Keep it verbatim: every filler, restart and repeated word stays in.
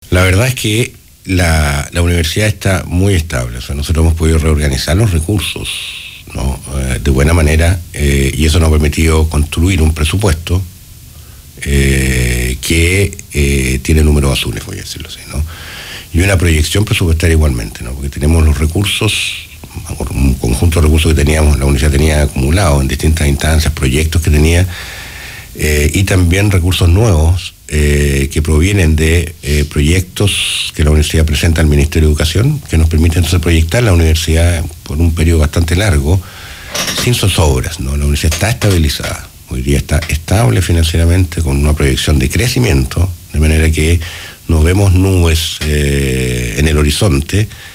La verdad es que la, la universidad está muy estable. O sea, nosotros hemos podido reorganizar los recursos, ¿no? Eh, de buena manera, eh, y eso nos ha permitido construir un presupuesto eh, que eh, tiene números azules, voy a decirlo así, ¿no? Y una proyección presupuestaria igualmente, ¿no? Porque tenemos los recursos, un conjunto de recursos que teníamos, la universidad tenía acumulados en distintas instancias, proyectos que tenía, eh, y también recursos nuevos eh, que provienen de eh, proyectos que la universidad presenta al Ministerio de Educación, que nos permiten entonces proyectar la universidad por un periodo bastante largo, sin zozobras, ¿no? La universidad está estabilizada, hoy día está estable financieramente, con una proyección de crecimiento, de manera que no vemos nubes eh, en el horizonte,